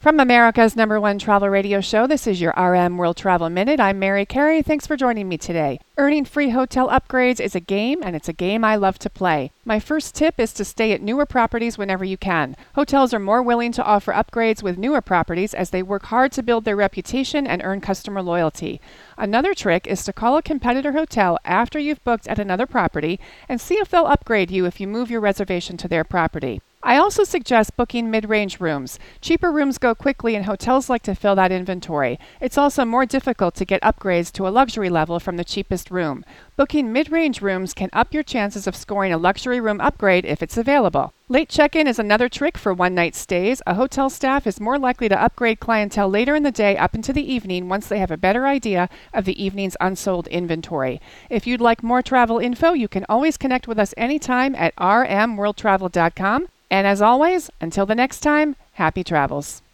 From America's #1 travel radio show, this is your RM World Travel Minute. I'm Mary Carey. Thanks for joining me today. Earning free hotel upgrades is a game, and it's a game I love to play. My first tip is to stay at newer properties whenever you can. Hotels are more willing to offer upgrades with newer properties as they work hard to build their reputation and earn customer loyalty. Another trick is to call a competitor hotel after you've booked at another property and see if they'll upgrade you if you move your reservation to their property. I also suggest booking mid-range rooms. Cheaper rooms go quickly and hotels like to fill that inventory. It's also more difficult to get upgrades to a luxury level from the cheapest room. Booking mid-range rooms can up your chances of scoring a luxury room upgrade if it's available. Late check-in is another trick for one-night stays. A hotel staff is more likely to upgrade clientele later in the day up into the evening once they have a better idea of the evening's unsold inventory. If you'd like more travel info, you can always connect with us anytime at rmworldtravel.com. And as always, until the next time, happy travels.